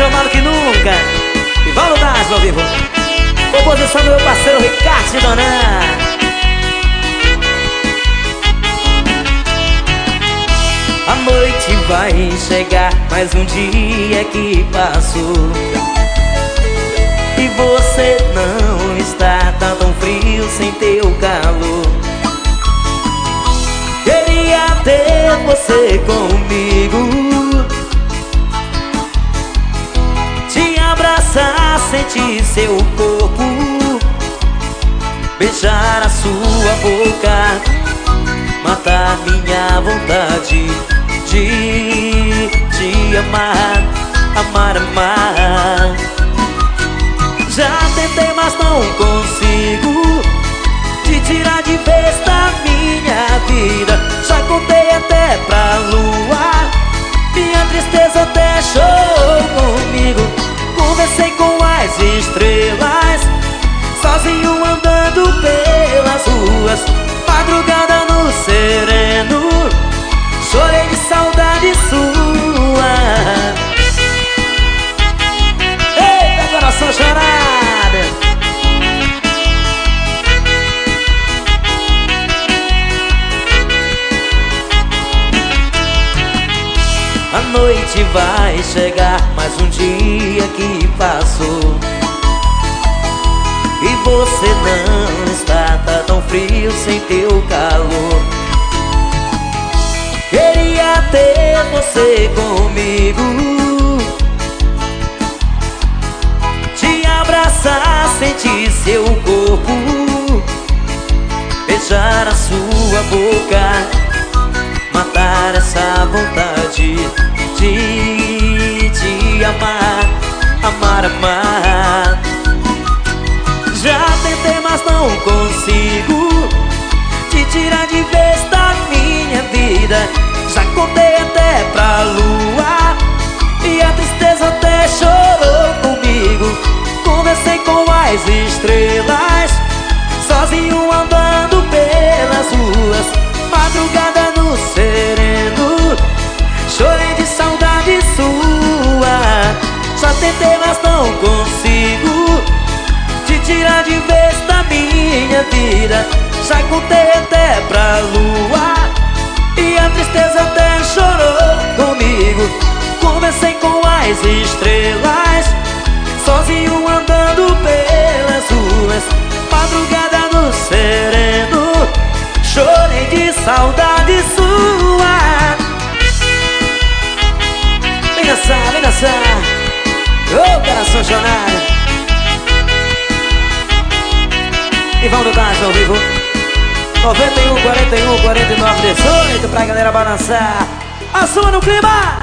apaixonado que nunca. Ivaldo Das ao vivo. Composição do meu parceiro Ricardo Donan. A noite vai chegar, mais um dia que passou e você não está, tá tão frio sem teu calor. Queria ter você comigo, te abraçar, sentir seu corpo, beijar a sua boca, matar minha vontade de te amar, amar, amar. Já tentei, mas não consigo te tirar de vez da minha vida. Já contei até pra lua, minha tristeza deixou comigo. Conversei com as estrelas, sozinho andando pelas ruas, madrugada no sereno, chorei de saudade sua. Eita, coração chorado. A noite vai chegar, mais um dia que passou e você não está, tá tão frio sem teu calor. Queria ter você comigo, te abraçar, sentir seu corpo, beijar a sua boca, matar essa vontade de te amar, amar, amar. Já tentei, mas não consigo te tirar de vez da minha vida. Já contei até pra lua e a tristeza até chorou comigo. Conversei com as estrelas, sozinho andando pelas ruas, madrugada no sereno, chorei de saudade sua. Já tentei, mas não consigo te tirar de vez da minha vida. Já contei até pra lua e a tristeza até chorou comigo. Conversei com as estrelas, sozinho andando pelas ruas, madrugada no sereno, chorei de saudade sua. Vem dançar, vem dançar. Ô, coração chorado. Ivaldo Das ao vivo. 91, 41, 49, 18 pra galera balançar. Assuma no clima.